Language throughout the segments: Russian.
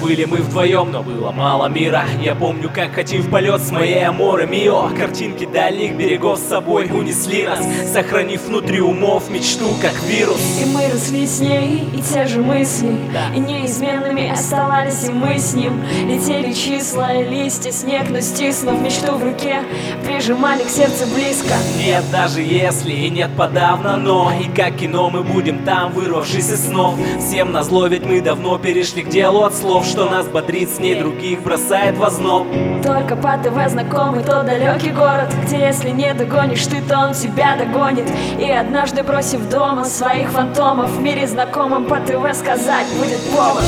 Были мы вдвоем, но было мало мира. Я помню, как хотим в полет с моей Аморе Мио. Картинки дальних берегов с собой унесли нас, сохранив внутри умов мечту, как вирус. И мы росли с ней, и те же мысли, и неизменными оставались и мы с ним. Летели числа и листья, снег, но стиснув мечту в руке, прижимали к сердцу близко. Нет, даже если, и нет подавно, но и как кино мы будем там, вырвавшись из снов. Всем назло, ведь мы давно перешли к делу от слов, что нас бодрит, с ней других бросает в озноб. Только по ТВ знакомый тот далекий город, где если не догонишь ты, то он тебя догонит. И однажды, бросив дома своих фантомов, в мире знакомым по ТВ сказать будет повод.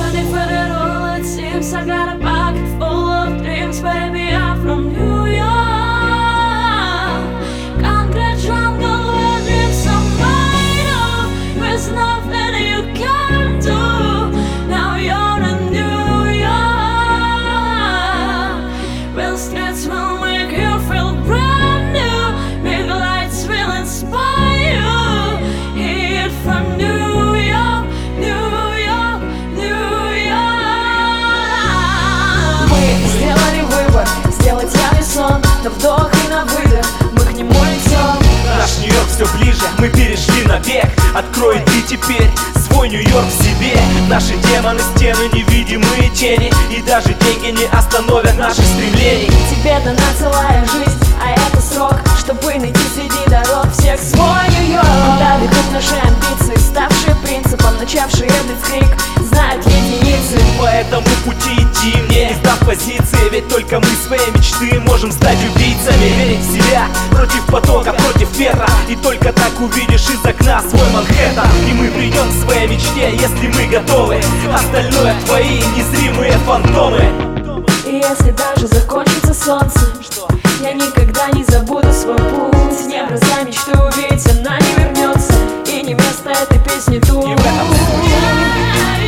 Сделать явный сон, на вдох и на выдох мы к нему летем. Наш Нью-Йорк все ближе, мы перешли на век. Открой ты теперь свой Нью-Йорк в себе. Наши демоны, стены, невидимые тени, и даже деньги не остановят наших стремлений. Тебе дана целая жизнь, а это срок, чтобы найти среди дорог всех свой Нью-Йорк. Куда ведут наши амбиции, ставшие принципом, начавшие блицкрик, знают единицы. По этому пути идти мне, не сдав позиции, ведь только мы своей мечты можем стать убийцами. Верить в себя против потока, против ветра, и только так увидишь из окна свой Манхэттен. И мы придем к своей мечте, если мы готовы. Остальное твои незримые фантомы. И если даже закончится солнце, я никогда не забуду свой путь. Не бросай мечту, ведь она не вернется, и не место этой песни тут.